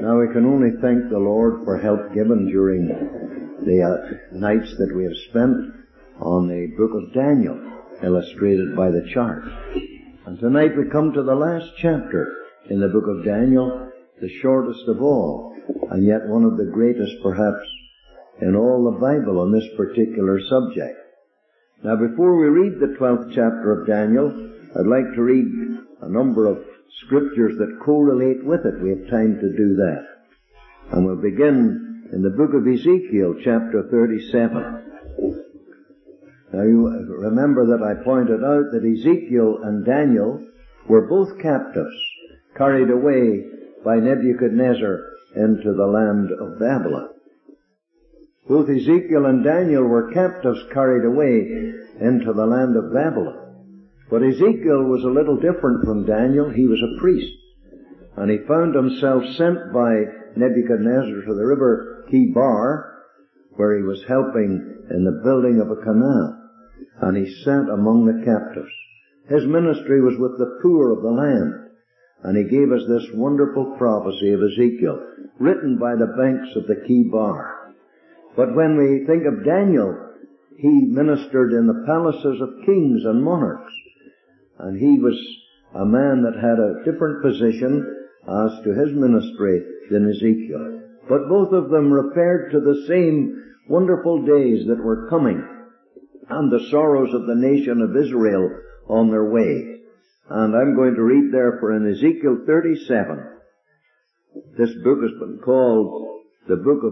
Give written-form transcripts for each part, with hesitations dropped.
Now we can only thank the Lord for help given during the nights that we have spent on the book of Daniel, illustrated by the chart. And tonight we come to the last chapter in the book of Daniel, the shortest of all, and yet one of the greatest perhaps in all the Bible on this particular subject. Now before we read the 12th chapter of Daniel, I'd like to read a number of scriptures that correlate with it. We have time to do that. And we'll begin in the book of Ezekiel, chapter 37. Now you remember that I pointed out that Ezekiel and Daniel were both captives, carried away by Nebuchadnezzar into the land of Babylon. Both Ezekiel and Daniel were captives carried away into the land of Babylon. But Ezekiel was a little different from Daniel. He was a priest. And he found himself sent by Nebuchadnezzar to the river Kibar, where he was helping in the building of a canal. And he sat among the captives. His ministry was with the poor of the land. And he gave us this wonderful prophecy of Ezekiel, written by the banks of the Kibar. But when we think of Daniel, he ministered in the palaces of kings and monarchs. And he was a man that had a different position as to his ministry than Ezekiel. But both of them referred to the same wonderful days that were coming and the sorrows of the nation of Israel on their way. And I'm going to read therefore in Ezekiel 37. This book has been called the book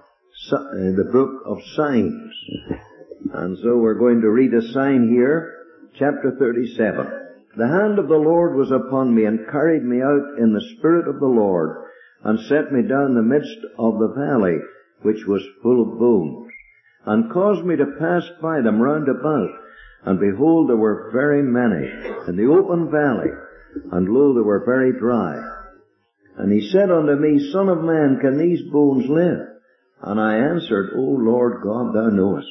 of signs. And so we're going to read a sign here, chapter 37. The hand of the Lord was upon me, and carried me out in the Spirit of the Lord, and set me down in the midst of the valley, which was full of bones, and caused me to pass by them round about. And behold, there were very many in the open valley, and lo, they were very dry. And he said unto me, Son of man, can these bones live? And I answered, O Lord God, thou knowest.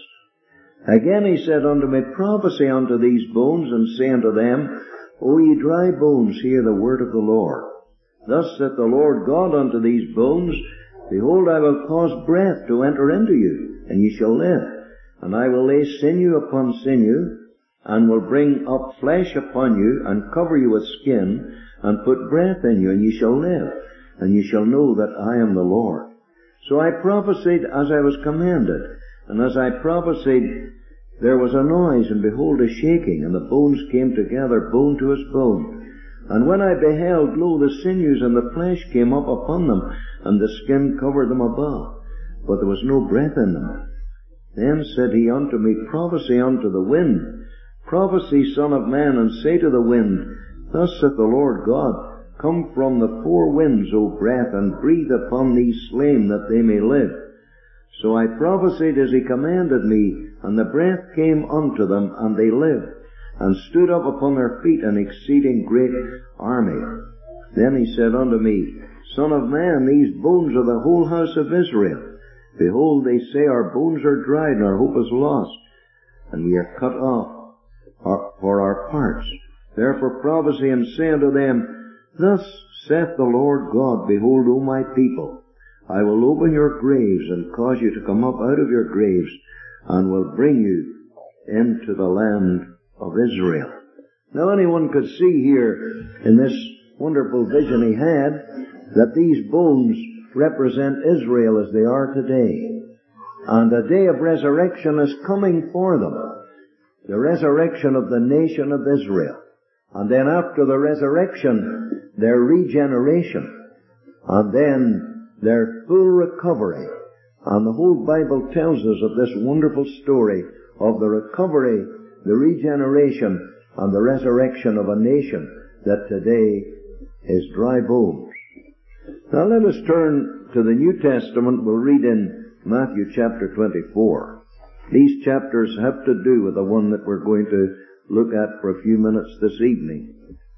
Again he said unto me, Prophesy unto these bones, and say unto them, O ye dry bones, hear the word of the Lord. Thus saith the Lord God unto these bones, Behold, I will cause breath to enter into you, and ye shall live. And I will lay sinew upon sinew, and will bring up flesh upon you, and cover you with skin, and put breath in you, and ye shall live. And ye shall know that I am the Lord. So I prophesied as I was commanded. And as I prophesied, there was a noise, and behold, a shaking, and the bones came together, bone to his bone. And when I beheld, lo, the sinews and the flesh came up upon them, and the skin covered them above, but there was no breath in them. Then said he unto me, Prophesy unto the wind. Prophesy, Son of man, and say to the wind, Thus saith the Lord God, Come from the four winds, O breath, and breathe upon these slain, that they may live. So I prophesied as he commanded me, and the breath came unto them, and they lived, and stood up upon their feet, an exceeding great army. Then he said unto me, Son of man, these bones are the whole house of Israel. Behold, they say, Our bones are dried, and our hope is lost, and we are cut off for our parts. Therefore prophesy, and say unto them, Thus saith the Lord God, Behold, O my people, I will open your graves, and cause you to come up out of your graves, and will bring you into the land of Israel. Now anyone could see here in this wonderful vision he had that these bones represent Israel as they are today. And a day of resurrection is coming for them. The resurrection of the nation of Israel. And then after the resurrection, their regeneration. And then their full recovery. And the whole Bible tells us of this wonderful story of the recovery, the regeneration, and the resurrection of a nation that today is dry bones. Now let us turn to the New Testament. We'll read in Matthew chapter 24. These chapters have to do with the one that we're going to look at for a few minutes this evening.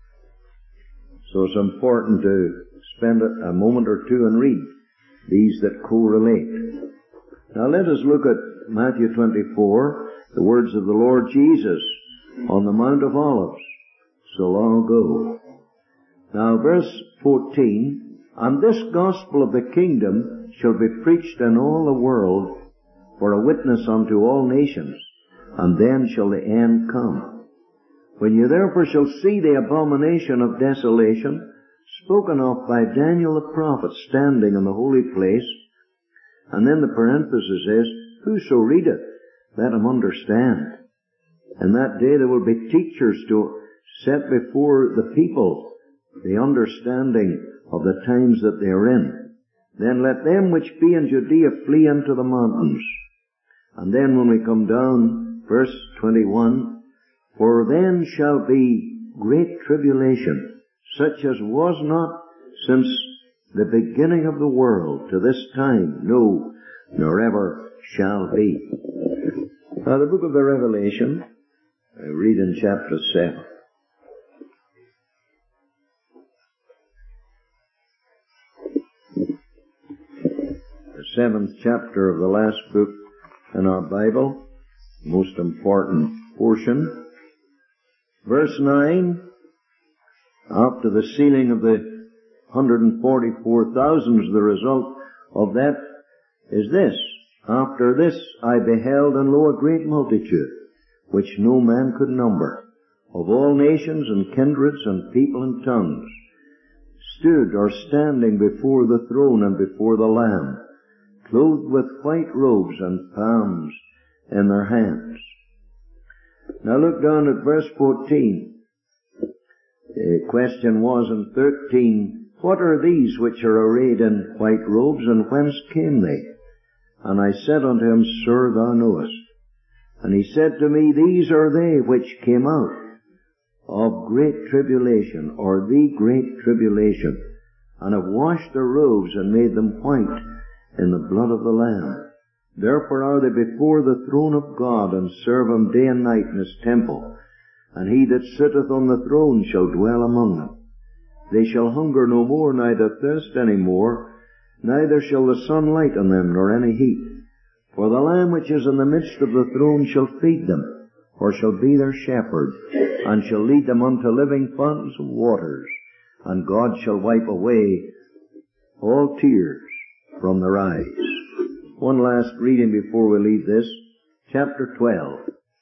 So it's important to spend a moment or two and read these that correlate. Now let us look at Matthew 24, the words of the Lord Jesus on the Mount of Olives so long ago. Now verse 14, And this gospel of the kingdom shall be preached in all the world for a witness unto all nations, and then shall the end come. When you therefore shall see the abomination of desolation, spoken of by Daniel the prophet, standing in the holy place, and then the parenthesis is, whoso readeth, let him understand. In that day there will be teachers to set before the people the understanding of the times that they are in. Then let them which be in Judea flee into the mountains. And then when we come down, verse 21, for then shall be great tribulation, such as was not since the beginning of the world to this time, no, nor ever shall be. Now the book of the Revelation, I read in chapter 7. The 7th chapter of the last book in our Bible, most important portion. Verse 9, after the sealing of the 144,000, the result of that is this. After this I beheld, and lo, a great multitude, which no man could number, of all nations and kindreds and people and tongues, stood or standing before the throne and before the Lamb, clothed with white robes and palms in their hands. Now look down at verse 14. The question was in 13, what are these which are arrayed in white robes, and whence came they? And I said unto him, Sir, thou knowest. And he said to me, these are they which came out of great tribulation, or the great tribulation, and have washed their robes and made them white in the blood of the Lamb. Therefore are they before the throne of God, and serve him day and night in his temple. And he that sitteth on the throne shall dwell among them. They shall hunger no more, neither thirst any more, neither shall the sun light on them, nor any heat. For the Lamb which is in the midst of the throne shall feed them, or shall be their shepherd, and shall lead them unto living fountains of waters. And God shall wipe away all tears from their eyes. One last reading before we leave this. Chapter 12.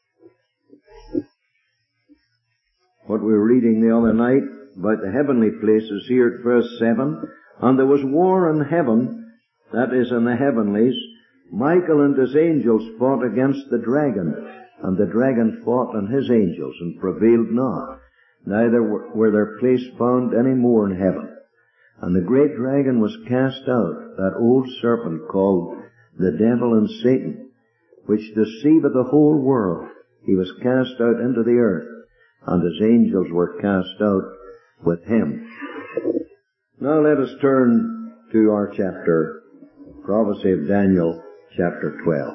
What we were reading the other night about the heavenly places here at verse 7. And there was war in heaven, that is in the heavenlies. Michael and his angels fought against the dragon, and the dragon fought and his angels, and prevailed not. Neither were their place found any more in heaven. And the great dragon was cast out, that old serpent called the devil and Satan, which deceiveth the whole world. He was cast out into the earth, and his angels were cast out with him. Now let us turn to our chapter, prophecy of Daniel, chapter 12.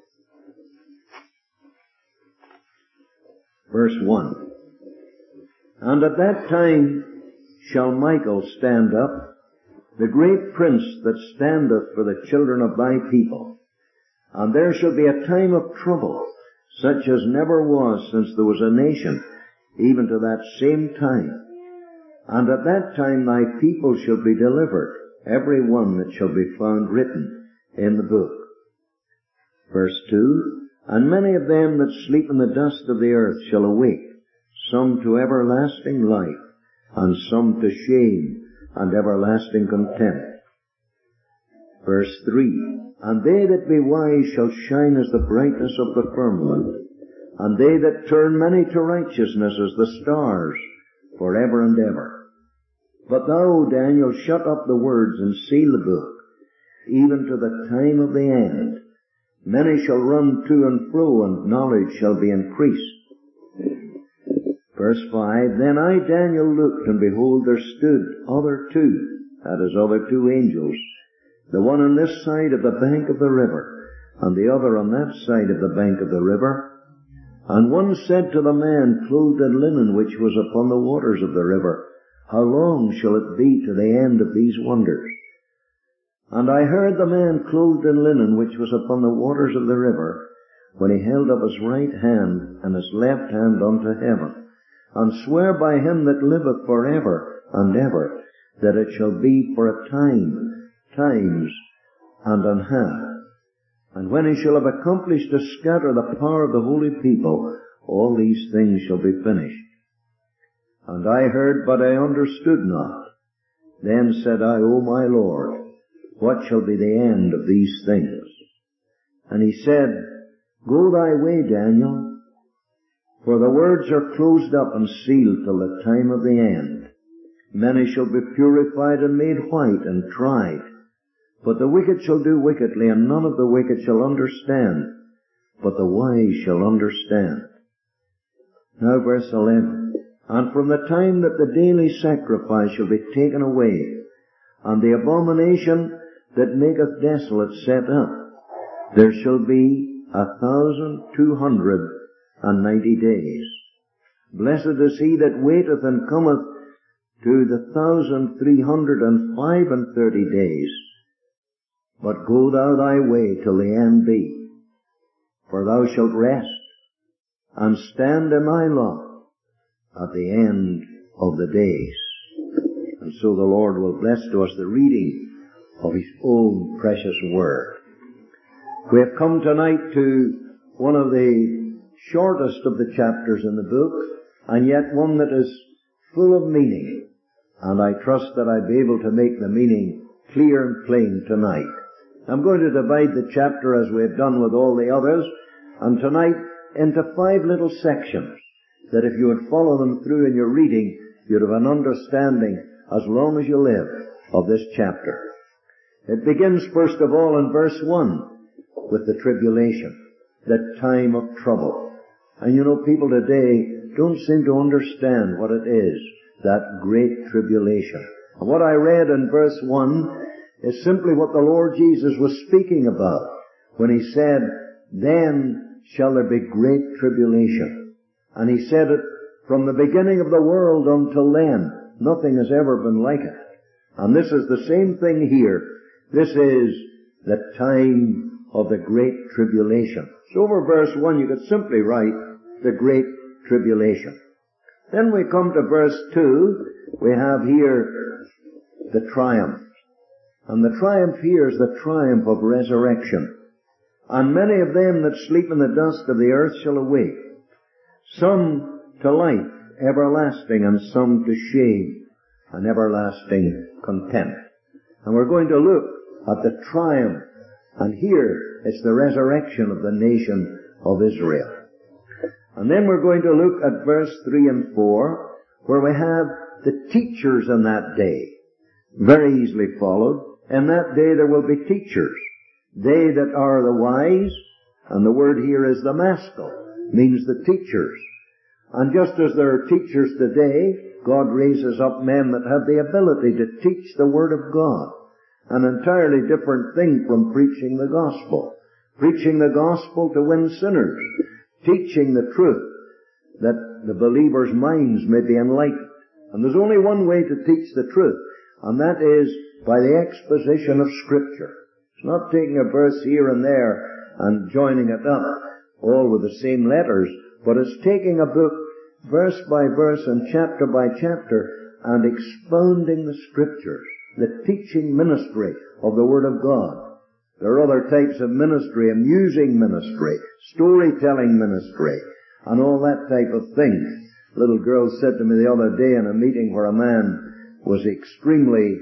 Verse 1. And at that time shall Michael stand up, the great prince that standeth for the children of thy people. And there shall be a time of trouble, such as never was since there was a nation, even to that same time. And at that time thy people shall be delivered, every one that shall be found written in the book. Verse 2, and many of them that sleep in the dust of the earth shall awake, some to everlasting life, and some to shame and everlasting contempt. Verse 3, and they that be wise shall shine as the brightness of the firmament, and they that turn many to righteousness as the stars, forever and ever. But thou, Daniel, shut up the words and seal the book, even to the time of the end. Many shall run to and fro, and knowledge shall be increased. Verse 5, then I, Daniel, looked, and behold, there stood other two, that is, other two angels, the one on this side of the bank of the river, and the other on that side of the bank of the river. And one said to the man clothed in linen, which was upon the waters of the river, how long shall it be to the end of these wonders? And I heard the man clothed in linen, which was upon the waters of the river, when he held up his right hand and his left hand unto heaven, and sware by him that liveth for ever and ever, that it shall be for a time, times, and an half. And when he shall have accomplished to scatter the power of the holy people, all these things shall be finished. And I heard, but I understood not. Then said I, O my Lord, what shall be the end of these things? And he said, Go thy way, Daniel, for the words are closed up and sealed till the time of the end. Many shall be purified and made white and tried. But the wicked shall do wickedly, and none of the wicked shall understand, but the wise shall understand. Now verse 11. And from the time that the daily sacrifice shall be taken away, and the abomination that maketh desolate set up, there shall be 1,290 days. Blessed is he that waiteth and cometh to the 1,335 days. But go thou thy way till the end be, for thou shalt rest, and stand in thy lot at the end of the days. And so the Lord will bless to us the reading of His own precious Word. We have come tonight to one of the shortest of the chapters in the book, and yet one that is full of meaning. And I trust that I'll be able to make the meaning clear and plain tonight. I'm going to divide the chapter as we have done with all the others, and tonight into 5 little sections, that if you would follow them through in your reading, you'd have an understanding as long as you live of this chapter. It begins first of all in verse 1 with the tribulation, the time of trouble. And you know, people today don't seem to understand what it is, that great tribulation. And what I read in verse 1 is simply what the Lord Jesus was speaking about when He said, Then shall there be great tribulation. And He said it from the beginning of the world until then. Nothing has ever been like it. And this is the same thing here. This is the time of the great tribulation. So over verse 1 you could simply write the great tribulation. Then we come to verse 2. We have here the triumph. And the triumph here is the triumph of resurrection. And many of them that sleep in the dust of the earth shall awake, some to life everlasting, and some to shame and everlasting contempt. And we're going to look at the triumph. And here it's the resurrection of the nation of Israel. And then we're going to look at verse 3 and 4, where we have the teachers in that day. Very easily followed. In that day there will be teachers. They that are the wise, and the word here is the maskil, means the teachers. And just as there are teachers today, God raises up men that have the ability to teach the Word of God. An entirely different thing from preaching the gospel. Preaching the gospel to win sinners. Teaching the truth, that the believers' minds may be enlightened. And there's only one way to teach the truth, and that is by the exposition of Scripture. It's not taking a verse here and there and joining it up, all with the same letters, but it's taking a book verse by verse and chapter by chapter and expounding the Scriptures, the teaching ministry of the Word of God. There are other types of ministry, amusing ministry, storytelling ministry, and all that type of thing. A little girl said to me the other day in a meeting where a man was extremely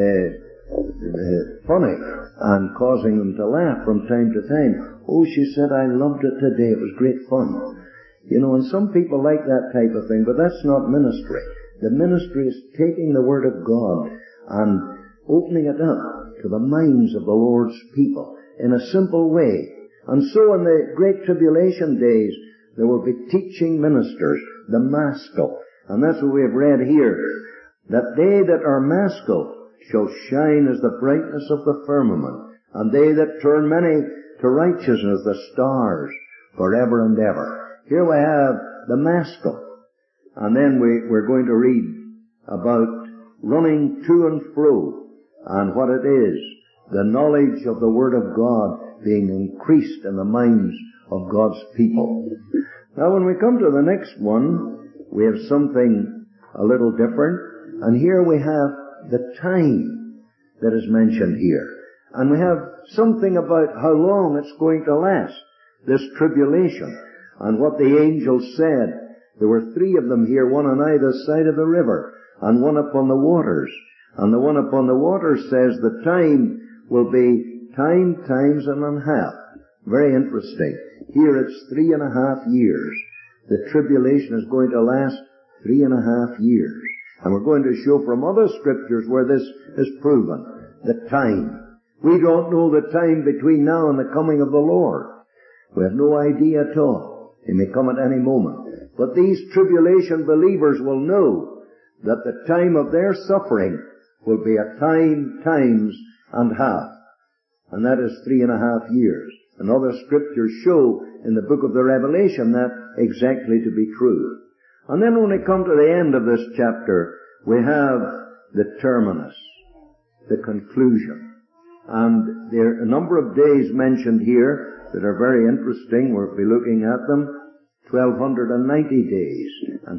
funny and causing them to laugh from time to time. Oh, she said, I loved it today. It was great fun. You know, and some people like that type of thing, but that's not ministry. The ministry is taking the Word of God and opening it up to the minds of the Lord's people in a simple way. And so in the Great Tribulation days, there will be teaching ministers, the maskil. And that's what we have read here. That they that are maskil shall shine as the brightness of the firmament, and they that turn many to righteousness, the stars, forever and ever. Here we have the maskil. And then we're going to read about running to and fro, and what it is, the knowledge of the Word of God being increased in the minds of God's people. Now when we come to the next one, we have something a little different, and here we have the time that is mentioned here. And we have something about how long it's going to last, this tribulation. And what the angels said, there were 3 of them here, one on either side of the river, and one upon the waters. And the one upon the waters says the time will be times and a half. Very interesting. Here it's 3.5 years. The tribulation is going to last 3.5 years. And we're going to show from other scriptures where this is proven. The time. We don't know the time between now and the coming of the Lord. We have no idea at all. He may come at any moment. But these tribulation believers will know that the time of their suffering will be a times and half. And that is 3.5 years. And other scriptures show in the book of the Revelation that exactly to be true. And then when we come to the end of this chapter, we have the terminus, the conclusion. And there are a number of days mentioned here that are very interesting. We'll be looking at them. 1,290 days and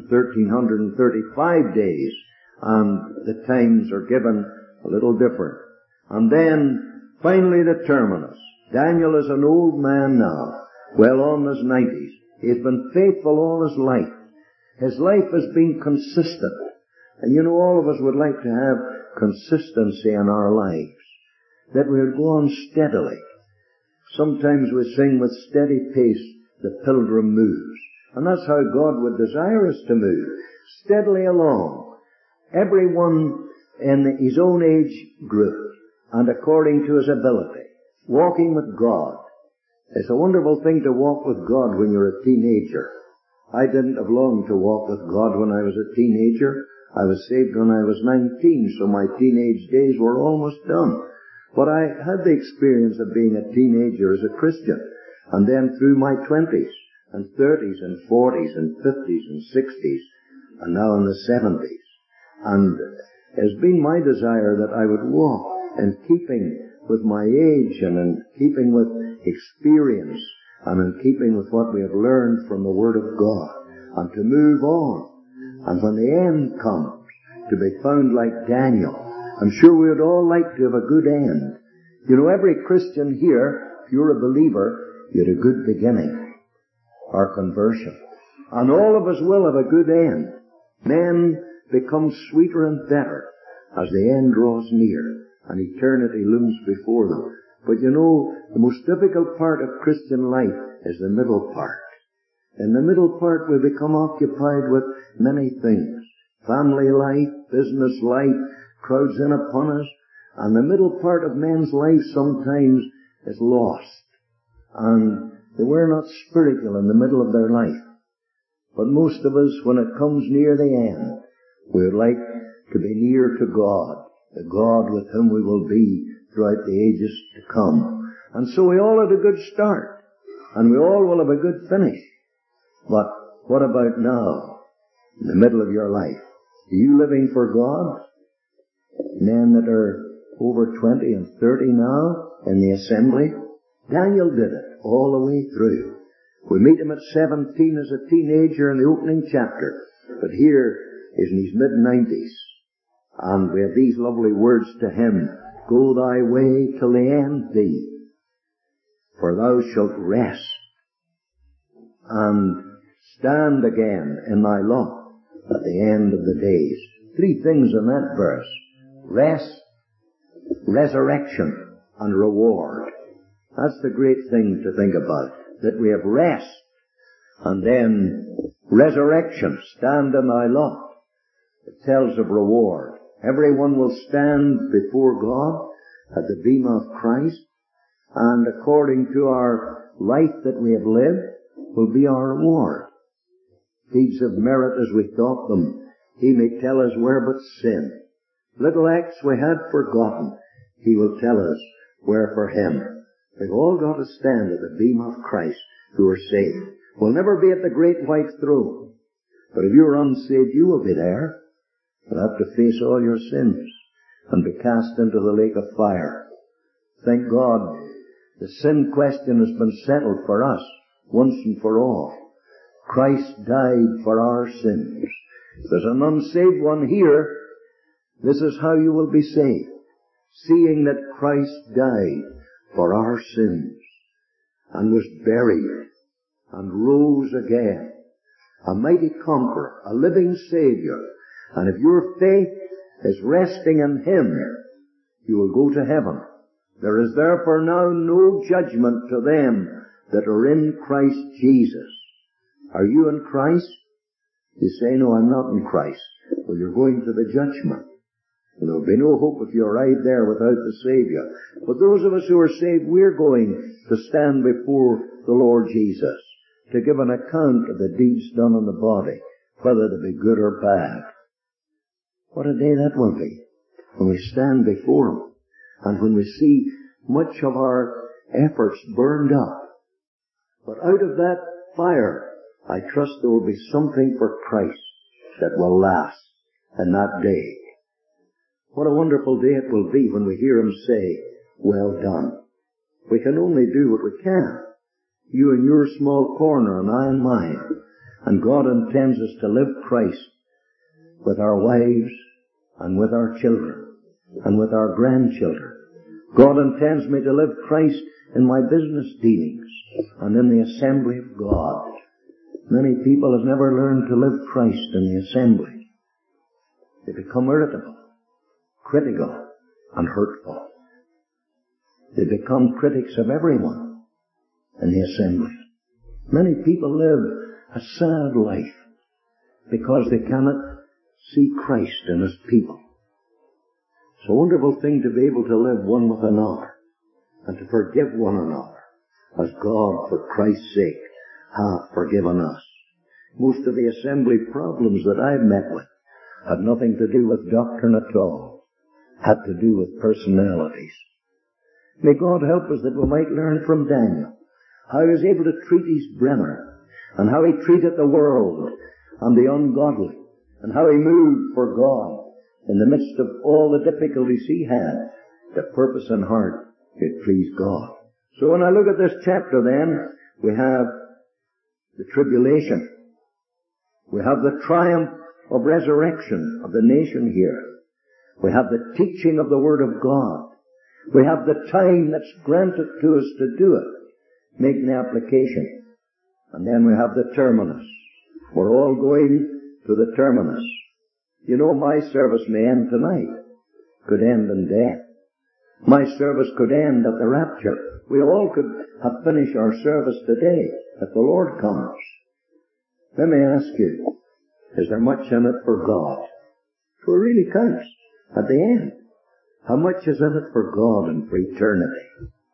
1,335 days. And the times are given a little different. And then, finally, the terminus. Daniel is an old man now, well on his 90s. He's been faithful all his life. His life has been consistent. And you know, all of us would like to have consistency in our lives, that we would go on steadily. Sometimes we sing, with steady pace the pilgrim moves. And that's how God would desire us to move, steadily along. Everyone in his own age group and according to his ability, walking with God. It's a wonderful thing to walk with God when you're a teenager. I didn't have long to walk with God when I was a teenager. I was saved when I was 19, so my teenage days were almost done. But I had the experience of being a teenager as a Christian, and then through my 20s and 30s and 40s and 50s and 60s, and now in the 70s. And it's been my desire that I would walk in keeping with my age and in keeping with experience and in keeping with what we have learned from the Word of God, and to move on. And when the end comes, to be found like Daniel. I'm sure we would all like to have a good end. You know, every Christian here, if you're a believer, you had a good beginning, or conversion. And all of us will have a good end. Men become sweeter and better as the end draws near and eternity looms before them. But you know, the most difficult part of Christian life is the middle part. In the middle part we become occupied with many things. Family life, business life, crowds in upon us, and the middle part of men's life sometimes is lost. And they were not spiritual in the middle of their life. But most of us, when it comes near the end, we would like to be near to God, the God with whom we will be throughout the ages to come. And so we all had a good start, and we all will have a good finish. But what about now, in the middle of your life? Are you living for God? Men that are over 20 and 30 now in the assembly? Daniel did it all the way through. We meet him at 17 as a teenager in the opening chapter, but here is in his mid-90s. And we have these lovely words to him: "Go thy way till the end be, for thou shalt rest, and stand again in thy lot at the end of the days." 3 things in that verse: rest, resurrection, and reward. That's the great thing to think about, that we have rest, and then resurrection, stand in thy lot. It tells of reward. Everyone will stand before God at the bema of Christ, and according to our life that we have lived will be our reward. Deeds of merit as we thought them, he may tell us were but sin. Little acts we had forgotten, he will tell us were for him. We've all got to stand at the bema of Christ who are saved. We'll never be at the great white throne. But if you're unsaved, you will be there. You'll have to face all your sins and be cast into the lake of fire. Thank God, the sin question has been settled for us once and for all. Christ died for our sins. If there's an unsaved one here, This is how you will be saved, seeing that Christ died for our sins and was buried and rose again, a mighty conqueror, a living Savior. And if your faith is resting in Him, you will go to heaven. There is therefore now no judgment to them that are in Christ Jesus. Are you in Christ? You say, no, I'm not in Christ. Well, you're going to the judgment. And there'll be no hope if you arrive there without the Savior. But those of us who are saved, we're going to stand before the Lord Jesus to give an account of the deeds done in the body, whether they be good or bad. What a day that will be when we stand before Him and when we see much of our efforts burned up. But out of that fire, I trust there will be something for Christ that will last in that day. What a wonderful day it will be when we hear Him say, well done. We can only do what we can. You in your small corner and I in mine. And God intends us to live Christ with our wives and with our children and with our grandchildren. God intends me to live Christ in my business dealings and in the assembly of God. Many people have never learned to live Christ in the assembly. They become irritable, critical, and hurtful. They become critics of everyone in the assembly. Many people live a sad life because they cannot see Christ in His people. It's a wonderful thing to be able to live one with another and to forgive one another as God, for Christ's sake, hath forgiven us. Most of the assembly problems that I've met with had nothing to do with doctrine at all, had to do with personalities. May God help us that we might learn from Daniel how he was able to treat his brethren, and how he treated the world and the ungodly, and how he moved for God in the midst of all the difficulties he had. The purpose and heart, it pleased God. So when I look at this chapter then, we have the tribulation. We have the triumph of resurrection of the nation here. We have the teaching of the Word of God. We have the time that's granted to us to do it, making the application. And then we have the terminus. We're all going to the terminus. You know, my service may end tonight. Could end in death. My service could end at the rapture. We all could have finished our service today if the Lord comes. Let me ask you, is there much in it for God? So it really counts at the end. How much is in it for God and for eternity?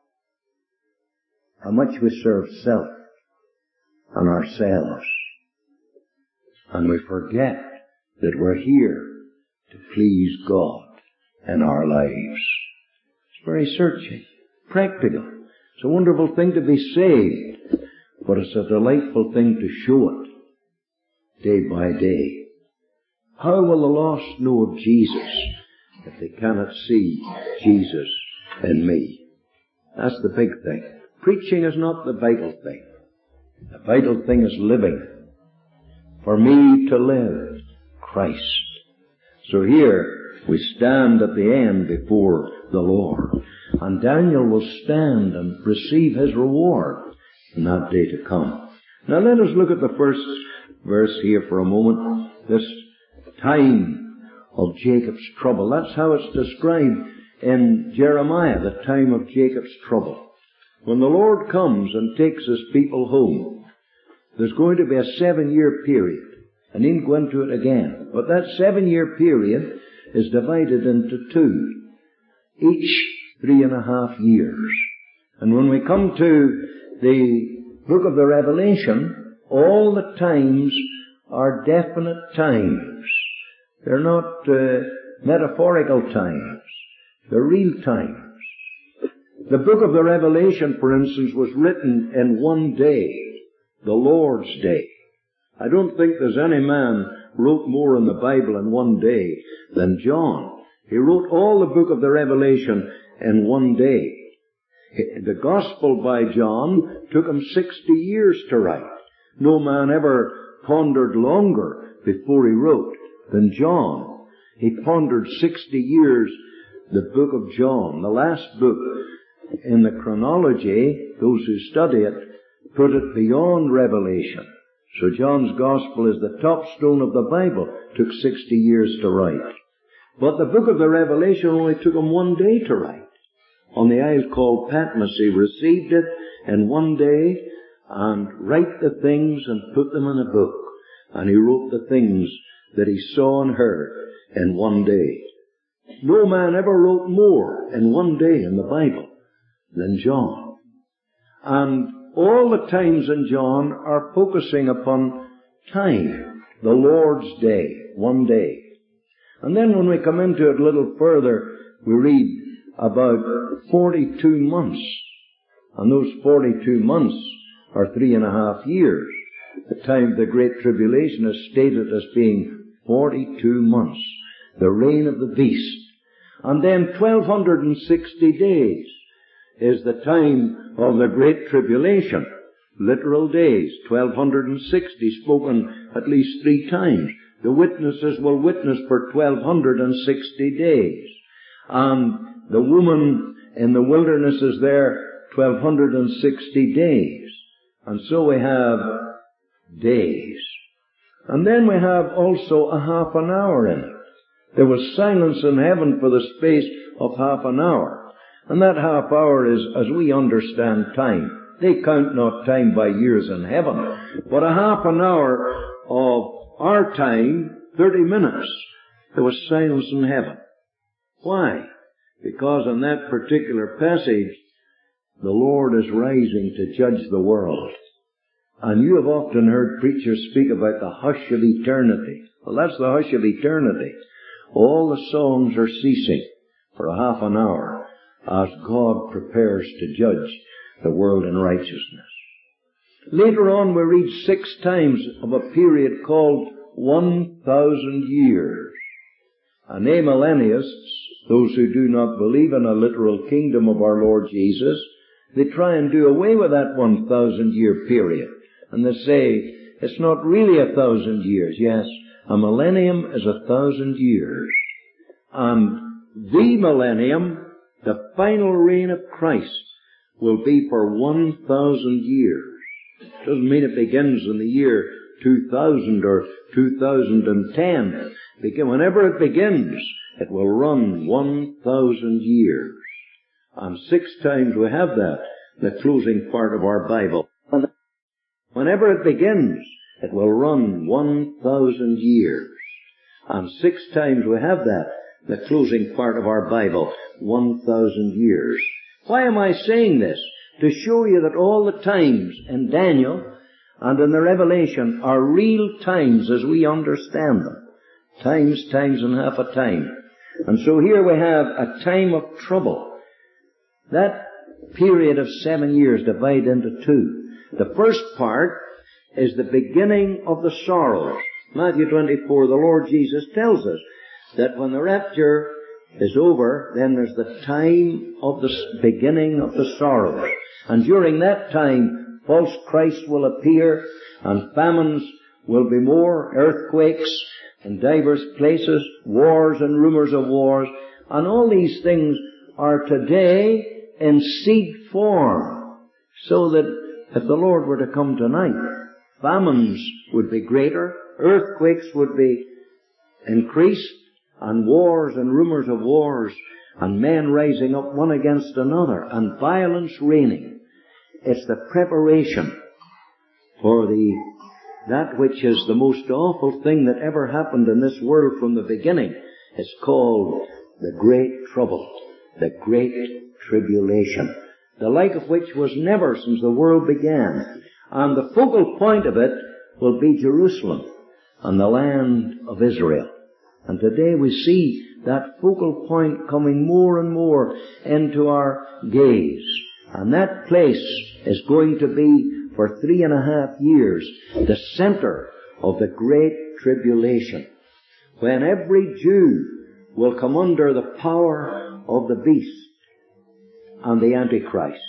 How much we serve self and ourselves. And we forget that we're here to please God in our lives. It's very searching, practical. It's a wonderful thing to be saved, but it's a delightful thing to show it day by day. How will the lost know of Jesus if they cannot see Jesus in me? That's the big thing. Preaching is not the vital thing. The vital thing is living. For me to live, Christ. So here we stand at the end before the Lord. And Daniel will stand and receive his reward in that day to come. Now let us look at the first verse here for a moment. This time of Jacob's trouble. That's how it's described in Jeremiah, the time of Jacob's trouble. When the Lord comes and takes His people home, there's going to be a 7-year period. And He'll go into it again. But that 7-year period is divided into 2. Each 3.5 years. And when we come to the book of the Revelation, all the times are definite times. They're not metaphorical times. They're real times. The book of the Revelation, for instance, was written in one day, the Lord's Day. I don't think there's any man wrote more in the Bible in one day than John. He wrote all the book of the Revelation in one day. The Gospel by John took him 60 years to write. No man ever pondered longer before he wrote than John. He pondered 60 years the book of John, the last book in the chronology. Those who study it put it beyond Revelation. So John's Gospel is the top stone of the Bible. Took 60 years to write. But the book of the Revelation only took him 1 day to write. On the isle called Patmos, he received it in 1 day and write the things and put them in a book. And he wrote the things that he saw and heard in 1 day. No man ever wrote more in 1 day in the Bible than John. And all the times in John are focusing upon time, the Lord's day, 1 day. And then when we come into it a little further, we read about 42 months. And those 42 months are 3.5 years. The time of the Great Tribulation is stated as being 42 months, the reign of the beast. And then 1260 days is the time of the Great Tribulation. Literal days, 1260, spoken at least 3 times. The witnesses will witness for 1260 days. And the woman in the wilderness is there 1260 days. And so we have days. And then we have also a half an hour in it. There was silence in heaven for the space of half an hour. And that half hour is, as we understand time. They count not time by years in heaven, but a half an hour of our time, 30 minutes, there was silence in heaven. Why? Because in that particular passage, the Lord is rising to judge the world. And you have often heard preachers speak about the hush of eternity. Well, that's the hush of eternity. All the songs are ceasing for a half an hour as God prepares to judge the world in righteousness. Later on we read 6 times of a period called 1,000 years. And amillennialists, those who do not believe in a literal kingdom of our Lord Jesus, they try and do away with that 1,000 year period. And they say, it's not really 1,000 years. Yes, a millennium is 1,000 years. And the millennium, the final reign of Christ, will be for 1,000 years. It doesn't mean it begins in the year 2000 or 2010. Whenever it begins, it will run 1,000 years. And 6 times we have that, the closing part of our Bible. Whenever it begins, it will run 1,000 years. And 6 times we have that, the closing part of our Bible, 1,000 years. Why am I saying this? To show you that all the times in Daniel and in the Revelation are real times as we understand them. Times and half a time. And so here we have a time of trouble. That period of 7 years divided into 2. The first part is the beginning of the sorrows. Matthew 24, the Lord Jesus tells us that when the rapture is over, then there's the time of the beginning of the sorrows. And during that time, false Christ will appear, and famines will be more, earthquakes in divers places, wars and rumors of wars, and all these things are today in seed form, so that if the Lord were to come tonight, famines would be greater, earthquakes would be increased, and wars and rumors of wars, and men rising up one against another, and violence reigning. It's the preparation for that which is the most awful thing that ever happened in this world from the beginning. It's called the Great Trouble, the Great Tribulation, the like of which was never since the world began. And the focal point of it will be Jerusalem and the land of Israel. And today we see that focal point coming more and more into our gaze. And that place is going to be, for 3.5 years, the center of the Great Tribulation, when every Jew will come under the power of the beast and the Antichrist.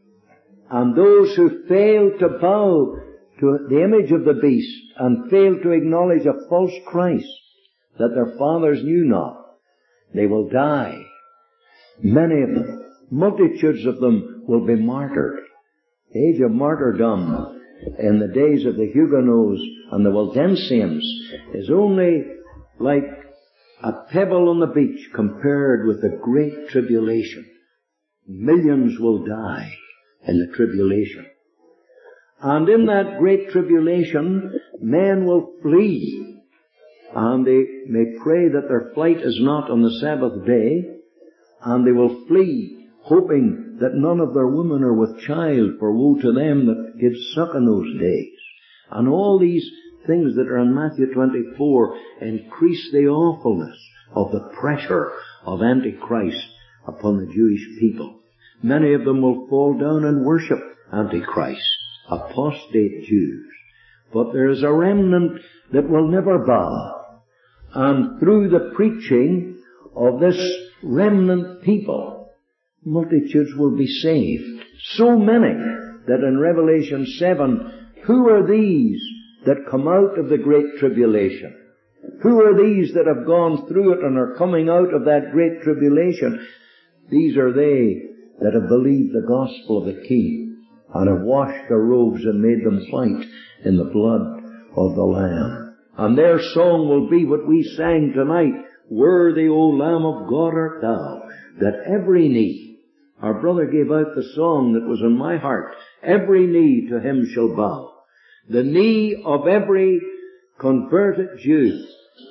And those who fail to bow to the image of the beast and fail to acknowledge a false Christ, that their fathers knew not. They will die. Many of them, multitudes of them, will be martyred. The age of martyrdom in the days of the Huguenots and the Waldensians is only like a pebble on the beach compared with the great tribulation. Millions will die in the tribulation. And in that great tribulation, men will flee. And they may pray that their flight is not on the Sabbath day. And they will flee, hoping that none of their women are with child, for woe to them that give suck in those days. And all these things that are in Matthew 24 increase the awfulness of the pressure of Antichrist upon the Jewish people. Many of them will fall down and worship Antichrist, apostate Jews. But there is a remnant that will never bow. And through the preaching of this remnant people, multitudes will be saved. So many that in Revelation 7, who are these that come out of the great tribulation? Who are these that have gone through it and are coming out of that great tribulation? These are they that have believed the gospel of the King and have washed their robes and made them white in the blood of the Lamb. And their song will be what we sang tonight, Worthy, O Lamb of God, art thou, that every knee, our brother gave out the song that was in my heart, every knee to him shall bow. The knee of every converted Jew,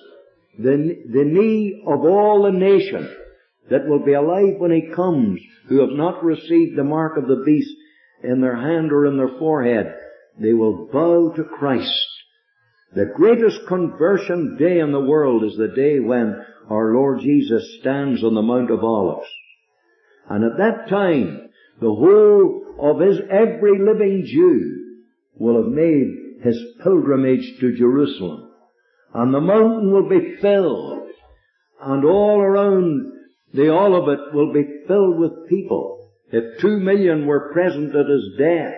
the knee of all the nation that will be alive when he comes, who have not received the mark of the beast in their hand or in their forehead, they will bow to Christ. The greatest conversion day in the world is the day when our Lord Jesus stands on the Mount of Olives. And at that time, the whole of every living Jew will have made his pilgrimage to Jerusalem. And the mountain will be filled. And all around the Olivet will be filled with people. If 2 million were present at his death,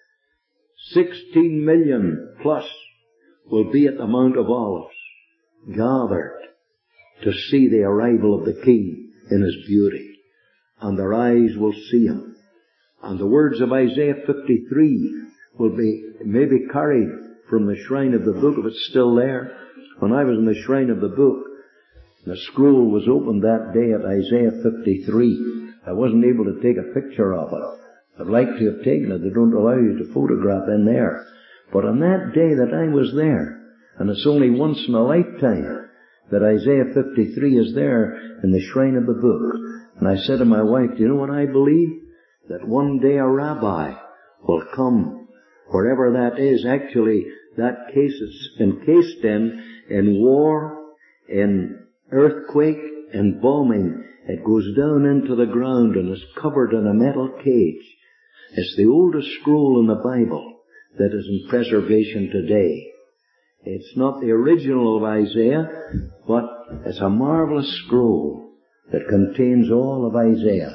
16 million plus will be at the Mount of Olives, gathered to see the arrival of the King in his beauty. And their eyes will see him. And the words of Isaiah 53 will be maybe carried from the shrine of the book, if it's still there. When I was in the shrine of the book, the scroll was opened that day at Isaiah 53. I wasn't able to take a picture of it. I'd like to have taken it. They don't allow you to photograph in there. But on that day that I was there, and it's only once in a lifetime that Isaiah 53 is there in the shrine of the book. And I said to my wife, do you know what I believe? That one day a rabbi will come, wherever that is. Actually, that case is encased in war, in earthquake, in bombing. It goes down into the ground and is covered in a metal cage. It's the oldest scroll in the Bible that is in preservation today. It's not the original of Isaiah, but it's a marvelous scroll that contains all of Isaiah.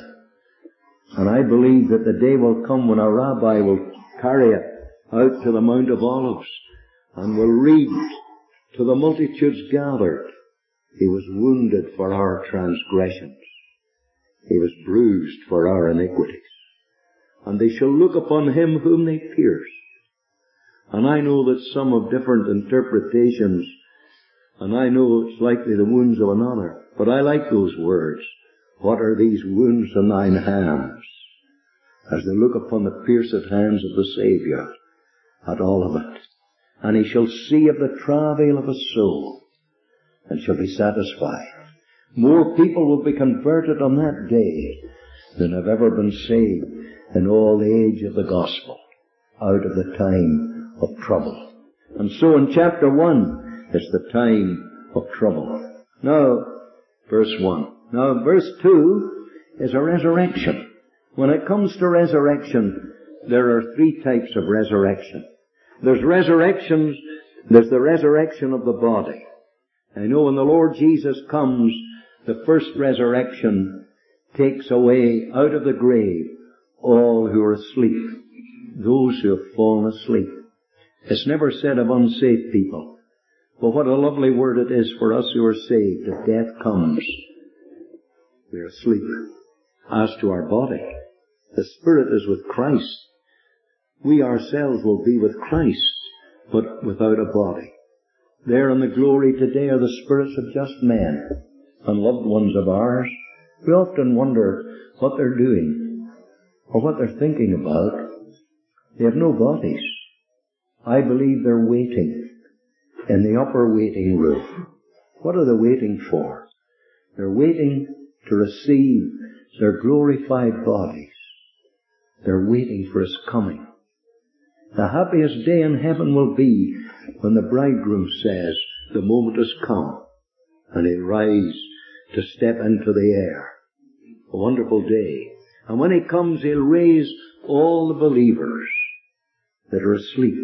And I believe that the day will come when a rabbi will carry it out to the Mount of Olives and will read to the multitudes gathered, He was wounded for our transgressions. He was bruised for our iniquities. And they shall look upon Him whom they pierced. And I know that some have different interpretations, and I know it's likely the wounds of another. But I like those words. What are these wounds in thine hands? As they look upon the pierced hands of the Saviour at Olivet. And he shall see of the travail of his soul, and shall be satisfied. More people will be converted on that day than have ever been saved in all the age of the gospel, out of the time of trouble. And so in chapter 1 is the time of trouble. Now, verse 1. Now, verse 2 is a resurrection. When it comes to resurrection, there are 3 types of resurrection. There's resurrections, there's the resurrection of the body. I know when the Lord Jesus comes, the first resurrection takes away out of the grave all who are asleep, those who have fallen asleep. It's never said of unsaved people But what a lovely word it is for us who are saved. If death comes, we are asleep. As to our body, the spirit is with Christ. We ourselves will be with Christ, but without a body. There in the glory today are the spirits of just men and loved ones of ours. We often wonder what they're doing or what they're thinking about. They have no bodies. I believe they're waiting in the upper waiting room. What are they waiting for? They're waiting to receive their glorified bodies. They're waiting for His coming. The happiest day in heaven will be when the bridegroom says, the moment has come, and He'll rise to step into the air. A wonderful day. And when He comes, He'll raise all the believers that are asleep.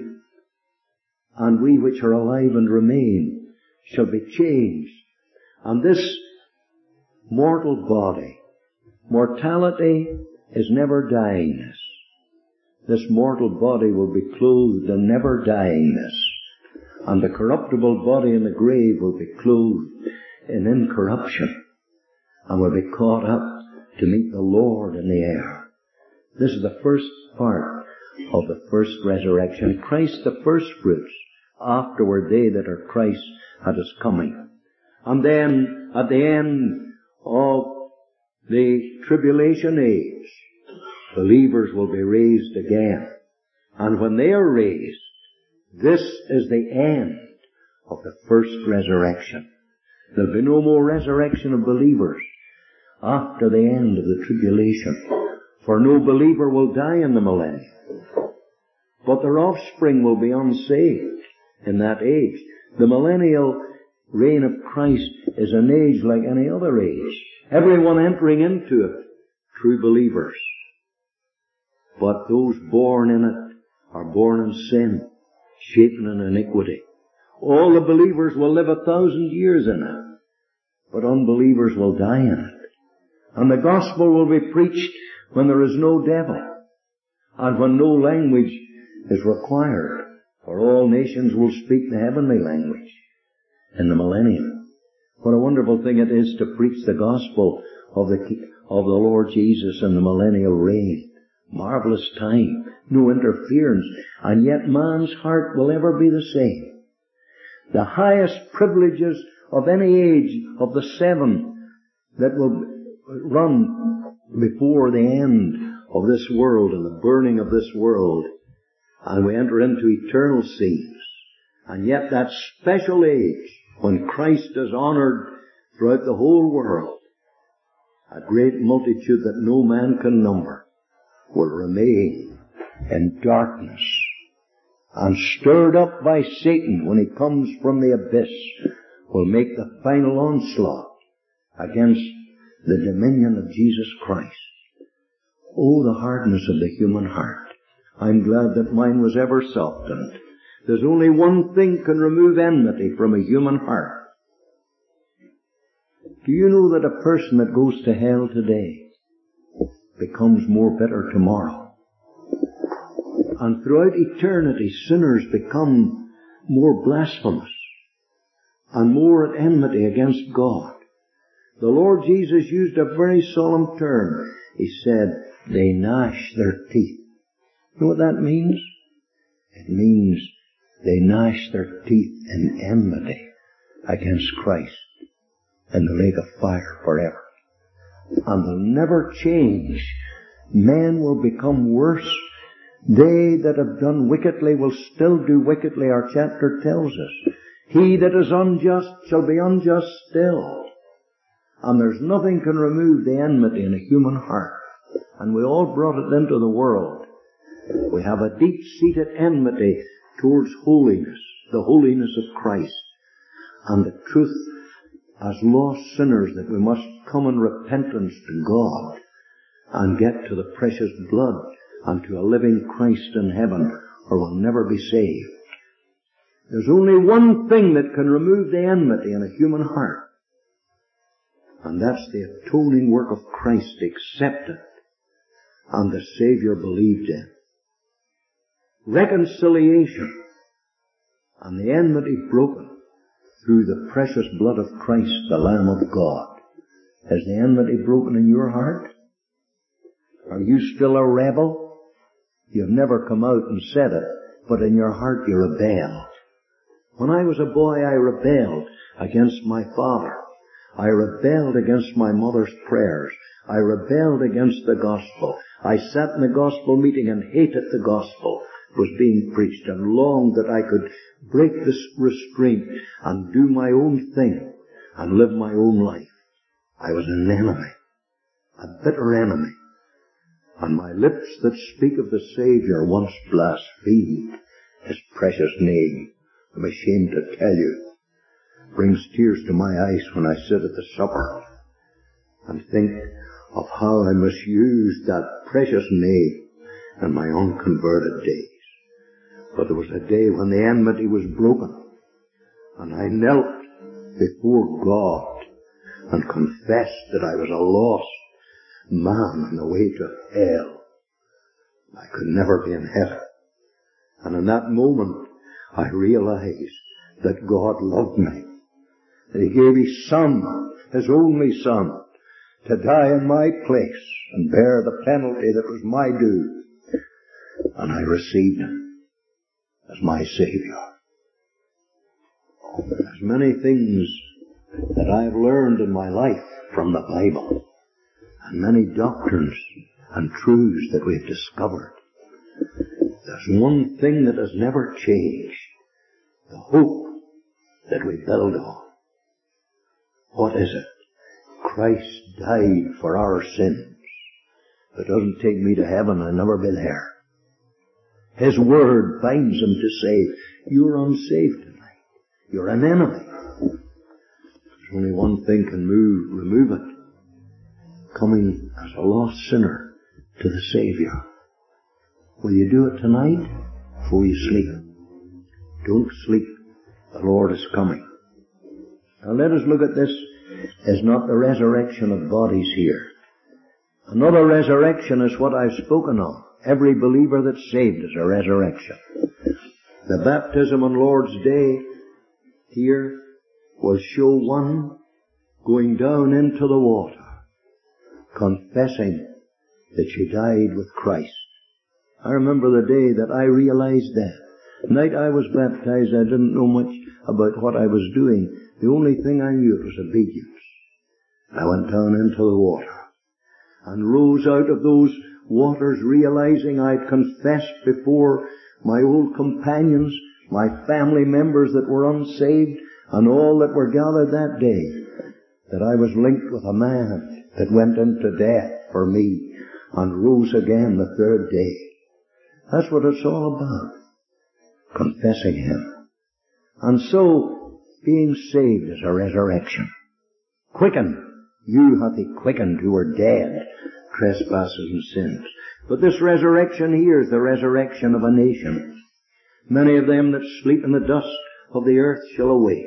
And we which are alive and remain shall be changed. And this mortal body, mortality is never dyingness. This mortal body will be clothed in never dyingness. And the corruptible body in the grave will be clothed in incorruption. And will be caught up to meet the Lord in the air. This is the first part of the first resurrection. Christ the first fruits, afterward they that are Christ at His coming. And then at the end of the tribulation age, believers will be raised again. And when they are raised, this is the end of the first resurrection. There'll be no more resurrection of believers after the end of the tribulation. For no believer will die in the millennium, but their offspring will be unsaved in that age. The millennial reign of Christ is an age like any other age. Everyone entering into it, true believers. But those born in it are born in sin, shapen in iniquity. All the believers will live 1,000 years in it, but unbelievers will die in it. And the gospel will be preached when there is no devil, and when no language is required, for all nations will speak the heavenly language in the millennium. What a wonderful thing it is to preach the gospel of the Lord Jesus in the millennial reign. Marvelous time, no interference, and yet man's heart will ever be the same. The highest privileges of any age of the 7 that will run before the end of this world and the burning of this world, and we enter into eternal scenes. And yet that special age when Christ is honoured throughout the whole world, a great multitude that no man can number will remain in darkness and stirred up by Satan when he comes from the abyss, will make the final onslaught against the dominion of Jesus Christ. Oh, the hardness of the human heart. I'm glad that mine was ever softened. There's only one thing can remove enmity from a human heart. Do you know that a person that goes to hell today becomes more bitter tomorrow? And throughout eternity, sinners become more blasphemous and more at enmity against God. The Lord Jesus used a very solemn term. He said, they gnash their teeth. You know what that means? It means they gnash their teeth in enmity against Christ in the lake of fire forever. And they'll never change. Men will become worse. They that have done wickedly will still do wickedly, our chapter tells us. He that is unjust shall be unjust still. And there's nothing can remove the enmity in a human heart. And we all brought it into the world. We have a deep-seated enmity towards holiness, the holiness of Christ, and the truth as lost sinners that we must come in repentance to God and get to the precious blood and to a living Christ in heaven, or we'll never be saved. There's only one thing that can remove the enmity in a human heart, and that's the atoning work of Christ accepted and the Savior believed in. Reconciliation and the enmity broken through the precious blood of Christ, the Lamb of God. Has the enmity broken in your heart? Are you still a rebel? You've never come out and said it, but in your heart you rebelled. When I was a boy, I rebelled against my father. I rebelled against my mother's prayers. I rebelled against the gospel. I sat in the gospel meeting and hated the gospel that was being preached and longed that I could break this restraint and do my own thing and live my own life. I was an enemy, a bitter enemy. And my lips that speak of the Saviour once blasphemed His precious name. I'm ashamed to tell you. Brings tears to my eyes when I sit at the supper and think of how I misused that precious name in my unconverted days. But there was a day when the enmity was broken, and I knelt before God and confessed that I was a lost man on the way to hell. I could never be in heaven. And in that moment, I realized that God loved me. That He gave His Son, His only Son, to die in my place and bear the penalty that was my due. And I received Him as my Saviour. There's many things that I have learned in my life from the Bible, and many doctrines and truths that we've discovered. There's one thing that has never changed: the hope that we build on. What is it? Christ died for our sins. If it doesn't take me to heaven, I'll never be there. His Word binds Him to save. You're unsaved tonight. You're an enemy. There's only one thing can remove it. Coming as a lost sinner to the Saviour. Will you do it tonight before you sleep? Don't sleep. The Lord is coming. Now let us look at this as not the resurrection of bodies here. Another resurrection is what I've spoken of. Every believer that's saved is a resurrection. The baptism on Lord's Day here will show one going down into the water, confessing that she died with Christ. I remember the day that I realized that. The night I was baptized, I didn't know much about what I was doing. The only thing I knew was obedience. I went down into the water and rose out of those waters realizing I'd confessed before my old companions, my family members that were unsaved, and all that were gathered that day, that I was linked with a man that went into death for me and rose again the third day. That's what it's all about. Confessing Him. And so, being saved is a resurrection. Quicken. You hath He quickened who were dead, trespasses and sins. But this resurrection here is the resurrection of a nation. Many of them that sleep in the dust of the earth shall awake.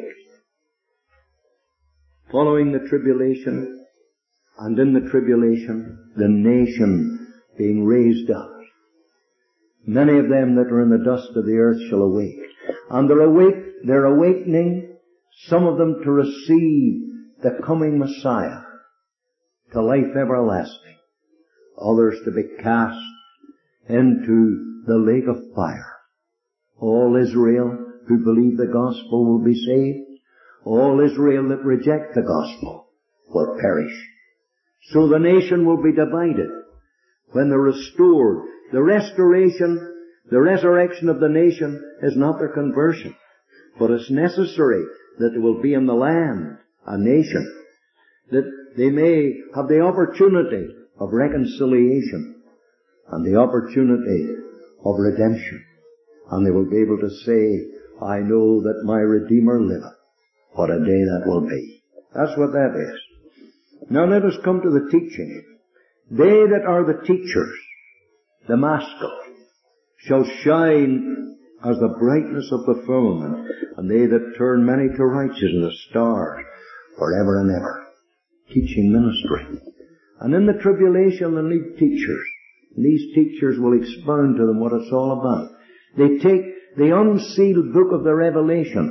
Following the tribulation, and in the tribulation, the nation being raised up. Many of them that are in the dust of the earth shall awake. And they're awakening, some of them to receive the coming Messiah, to life everlasting. Others to be cast into the lake of fire. All Israel who believe the gospel will be saved. All Israel that reject the gospel will perish. So the nation will be divided. When they're restored, the restoration, the resurrection of the nation is not their conversion. But it's necessary that there will be in the land a nation, that they may have the opportunity of reconciliation and the opportunity of redemption. And they will be able to say, I know that my Redeemer liveth. What a day that will be. That's what that is. Now let us come to the teaching. They that are the teachers, the maskell, shall shine as the brightness of the firmament, and they that turn many to righteousness, the stars, forever and ever. Teaching ministry. And in the tribulation they need teachers. And these teachers will expound to them what it's all about. They take the unsealed book of the Revelation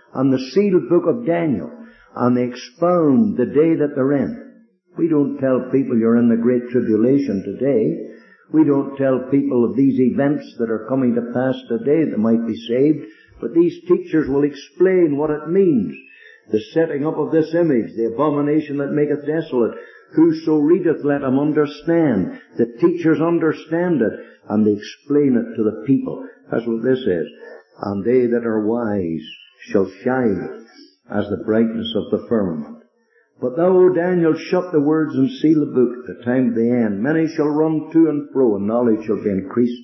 and the sealed book of Daniel, and they expound the day that they're in. We don't tell people you're in the Great Tribulation today. We don't tell people of these events that are coming to pass today that might be saved, but these teachers will explain what it means. The setting up of this image, the abomination that maketh desolate. Whoso readeth, let him understand. The teachers understand it, and they explain it to the people. That's what this is. And they that are wise shall shine as the brightness of the firmament. But thou, O Daniel, shut the words and seal the book at the time of the end. Many shall run to and fro, and knowledge shall be increased.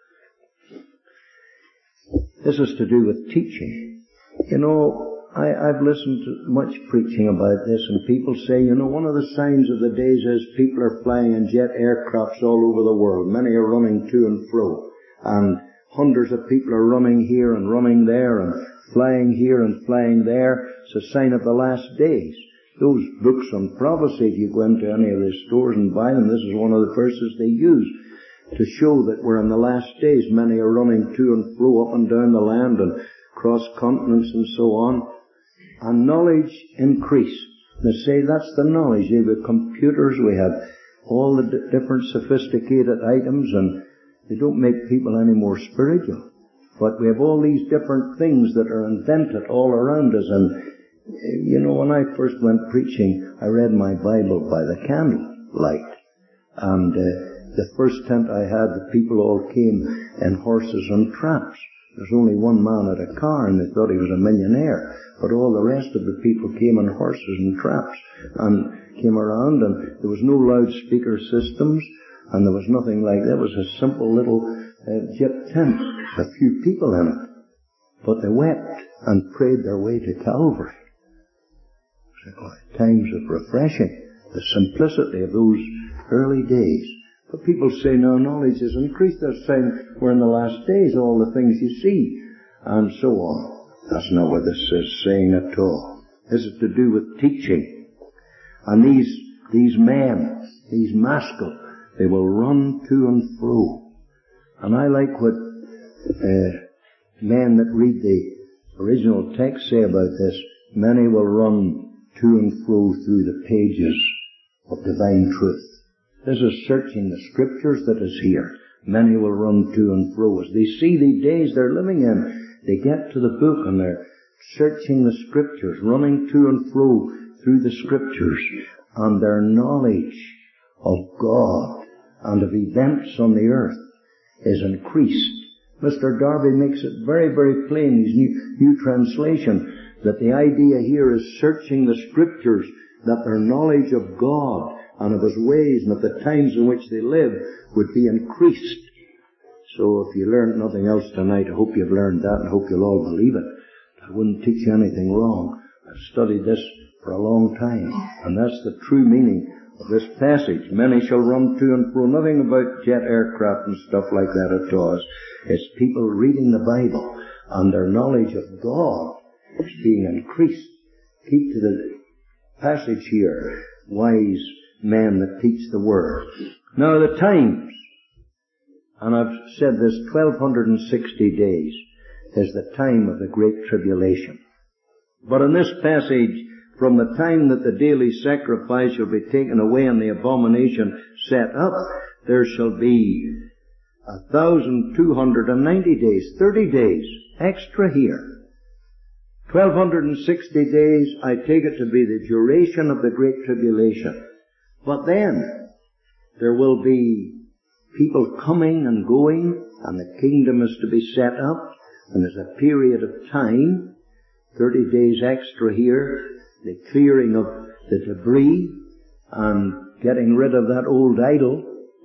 This is to do with teaching. You know, I've listened to much preaching about this, and people say, you know, one of the signs of the days is people are flying in jet aircrafts all over the world. Many are running to and fro, and hundreds of people are running here and running there, and flying here and flying there. It's a sign of the last days. Those books on prophecy, if you go into any of the stores and buy them, this is one of the verses they use to show that we're in the last days. Many are running to and fro up and down the land and cross continents and so on. And knowledge increased. They say that's the knowledge. We have computers, we have all the different sophisticated items, and they don't make people any more spiritual. But we have all these different things that are invented all around us. And, you know, when I first went preaching, I read my Bible by the candlelight. And the first tent I had, the people all came in horses and traps. There's only one man at a car, and they thought he was a millionaire. But all the rest of the people came in horses and traps and came around, and there was no loudspeaker systems, and there was nothing like that. It was a simple little gyp tent, a few people in it. But they wept and prayed their way to Calvary. Times of refreshing, the simplicity of those early days. But people say now knowledge has increased. They're saying we're in the last days, all the things you see, and so on. That's not what this is saying at all. This is to do with teaching. And these men, these maskell, they will run to and fro. And I like what men that read the original text say about this. Many will run to and fro through the pages of divine truth. This is searching the scriptures that is here. Many will run to and fro. As they see the days they're living in, they get to the book and they're searching the scriptures, running to and fro through the scriptures, and their knowledge of God and of events on the earth is increased. Mr. Darby makes it very, very plain, his new translation, that the idea here is searching the scriptures, that their knowledge of God and of His ways and of the times in which they live would be increased. So if you learned nothing else tonight, I hope you've learned that, and I hope you'll all believe it. I wouldn't teach you anything wrong. I've studied this for a long time, and that's the true meaning of this passage. Many shall run to and fro. Nothing about jet aircraft and stuff like that at all. It's people reading the Bible, and their knowledge of God is being increased. Keep to the passage here. Wise men that teach the Word. Now the times, and I've said this, 1260 days is the time of the Great Tribulation. But in this passage, from the time that the daily sacrifice shall be taken away and the abomination set up, there shall be 1,290 days, 30 days extra here. 1260 days, I take it to be the duration of the Great Tribulation. But then, there will be people coming and going, and the kingdom is to be set up, and there's a period of time, 30 days extra here, the clearing of the debris, and getting rid of that old idol,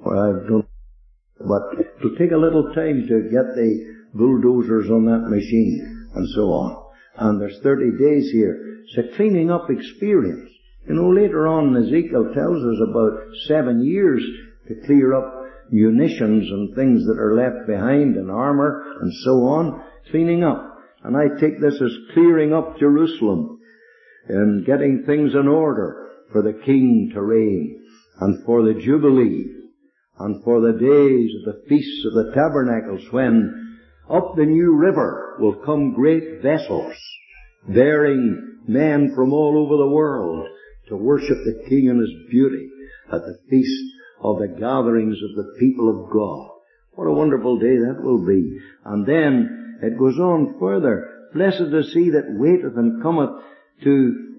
but it'll take a little time to get the bulldozers on that machine, and so on. And there's 30 days here. It's a cleaning up experience. You know, later on Ezekiel tells us about 7 years to clear up munitions and things that are left behind and armor and so on. Cleaning up. And I take this as clearing up Jerusalem and getting things in order for the King to reign and for the Jubilee and for the days of the Feasts of the Tabernacles, when up the new river will come great vessels bearing men from all over the world to worship the King in His beauty at the feast of the gatherings of the people of God. What a wonderful day that will be. And then it goes on further. Blessed is he that waiteth and cometh to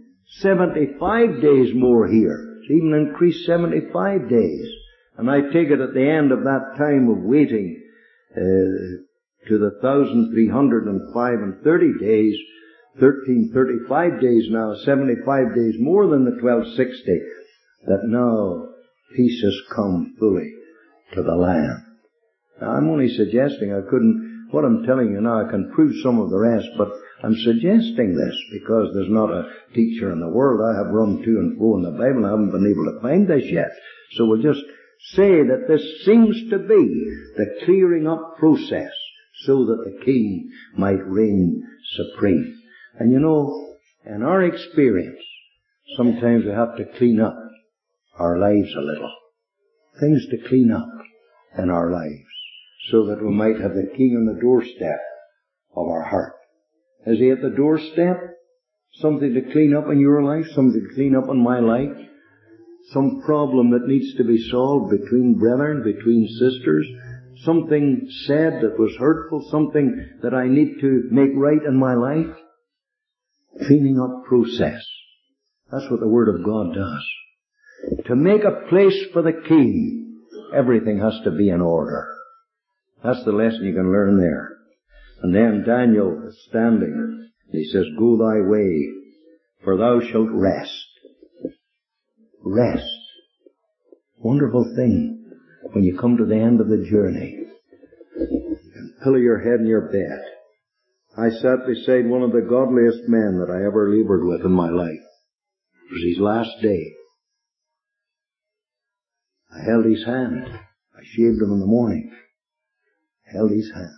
75 days more here. It's even increased 75 days. And I take it at the end of that time of waiting to the 1,305 and 30 days, 1,335 days now, 75 days more than the 1260, that now peace has come fully to the land. Now, I'm only suggesting, what I'm telling you now, I can prove some of the rest, but I'm suggesting this because there's not a teacher in the world. I have run to and fro in the Bible and I haven't been able to find this yet. So we'll just say that this seems to be the clearing up process so that the King might reign supreme. And you know, in our experience, sometimes we have to clean up our lives a little. Things to clean up in our lives so that we might have the King on the doorstep of our heart. Is He at the doorstep? Something to clean up in your life? Something to clean up in my life? Some problem that needs to be solved between brethren, between sisters? Something said that was hurtful? Something that I need to make right in my life? Cleaning up process. That's what the Word of God does. To make a place for the King, everything has to be in order. That's the lesson you can learn there. And then Daniel is standing. He says, go thy way, for thou shalt rest. Rest. Wonderful thing when you come to the end of the journey. You can pillow your head in your bed. I sat beside one of the godliest men that I ever labored with in my life. It was his last day. I held his hand. I shaved him in the morning. Held his hand.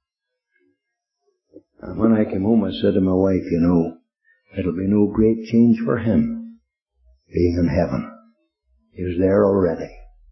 And when I came home, I said to my wife, you know, it'll be no great change for him being in heaven. He was there already.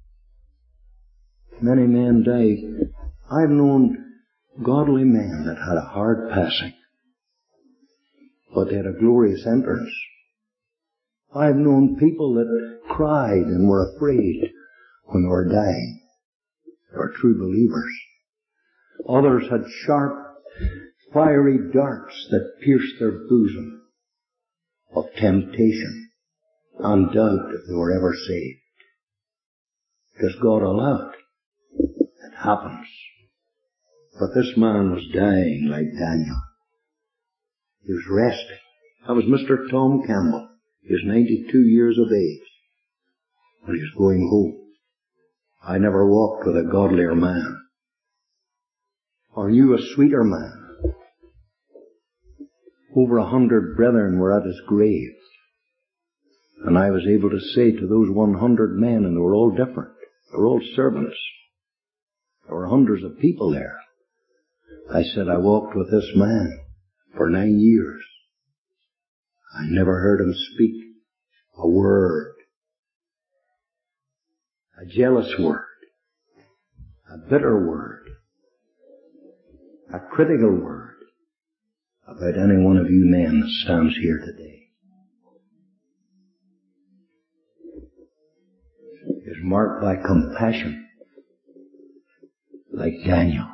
Many men died. I've known godly men that had a hard passing, but they had a glorious entrance. I've known people that cried and were afraid when they were dying. They were true believers. Others had sharp, fiery darts that pierced their bosom of temptation and doubt if they were ever saved. Because God allowed. It happens. But this man was dying like Daniel. He was resting. That was Mr. Tom Campbell. He was 92 years of age when he was going home. I never walked with a godlier man or knew a sweeter man. Over 100 brethren were at his grave. And I was able to say to those 100 men, and they were all different. They were all servants. There were hundreds of people there. I said, I walked with this man for 9 years. I never heard him speak a word, a jealous word, a bitter word, a critical word about any one of you men that stands here today. He is marked by compassion, like Daniel.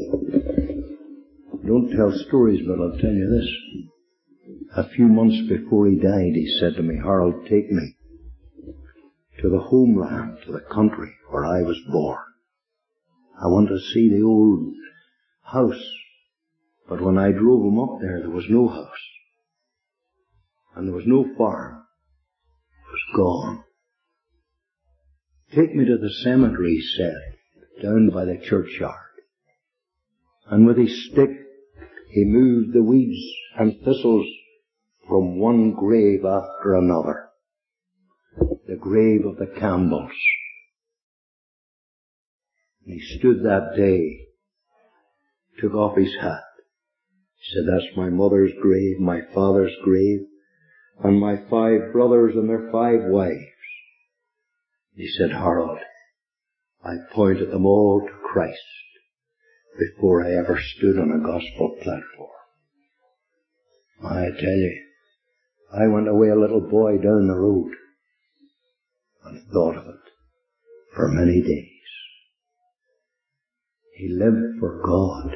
Don't tell stories, but I'll tell you this. A few months before he died, he said to me, Harold, take me to the homeland, to the country where I was born. I want to see the old house. But when I drove him up there was no house. And there was no farm. It was gone. Take me to the cemetery, he said, down by the churchyard. And with his stick, he moved the weeds and thistles from one grave after another. The grave of the Campbells. And he stood that day, took off his hat. He said, that's my mother's grave, my father's grave, and my 5 brothers and their 5 wives. He said, Harold, I pointed them all to Christ before I ever stood on a gospel platform. I tell you, I went away a little boy down the road and thought of it for many days. He lived for God.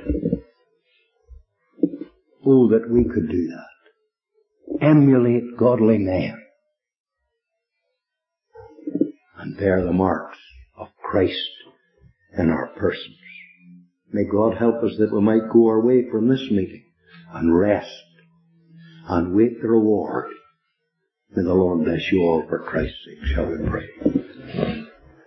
Oh, that we could do that. Emulate godly men and bear the marks of Christ in our persons. May God help us that we might go our way from this meeting and rest and wait the reward. May the Lord bless you all for Christ's sake, shall we pray.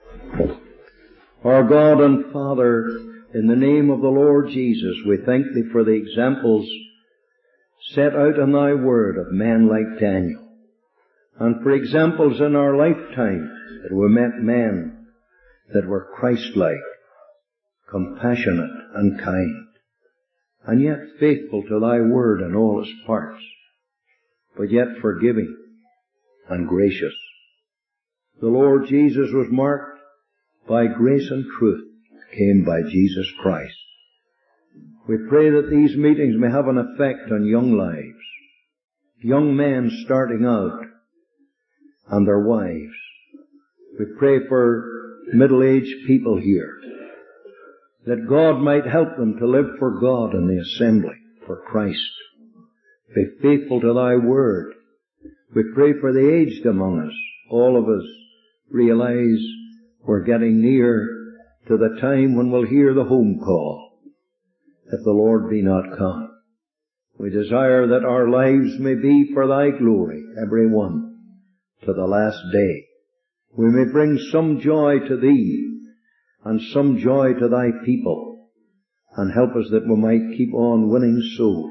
Our God and Father, in the name of the Lord Jesus, we thank Thee for the examples set out in Thy Word of men like Daniel, and for examples in our lifetime that we met men that were Christ-like, compassionate and kind, and yet faithful to Thy Word in all its parts, but yet forgiving and gracious. The Lord Jesus was marked by grace and truth that came by Jesus Christ. We pray that these meetings may have an effect on young lives, young men starting out, and their wives. We pray for middle-aged people here, that God might help them to live for God in the assembly, for Christ. Be faithful to Thy Word. We pray for the aged among us. All of us realize we're getting near to the time when we'll hear the home call, if the Lord be not come. We desire that our lives may be for Thy glory, every one, to the last day. We may bring some joy to Thee and some joy to Thy people, and help us that we might keep on winning souls.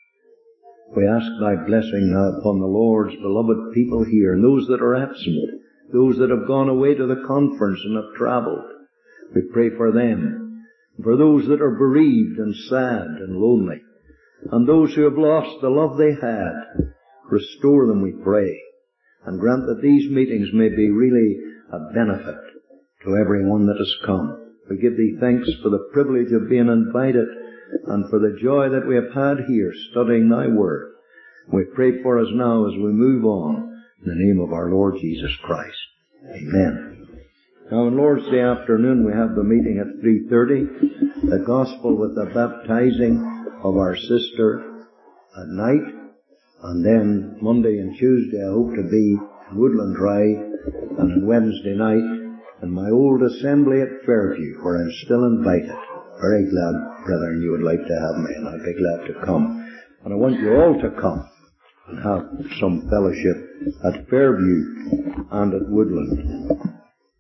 We ask Thy blessing now upon the Lord's beloved people here, and those that are absent, those that have gone away to the conference and have travelled. We pray for them, for those that are bereaved and sad and lonely, and those who have lost the love they had. Restore them, we pray, and grant that these meetings may be really a benefit to everyone that has come. We give Thee thanks for the privilege of being invited and for the joy that we have had here studying Thy Word. We pray for us now as we move on in the name of our Lord Jesus Christ. Amen. Now on Lord's Day afternoon we have the meeting at 3:30, the Gospel with the baptizing of our sister at night, and then Monday and Tuesday I hope to be in Woodland Drive, and on Wednesday night in my old assembly at Fairview, where I'm still invited. Very glad, brethren, you would like to have me, and I'd be glad to come. And I want you all to come and have some fellowship at Fairview and at Woodland.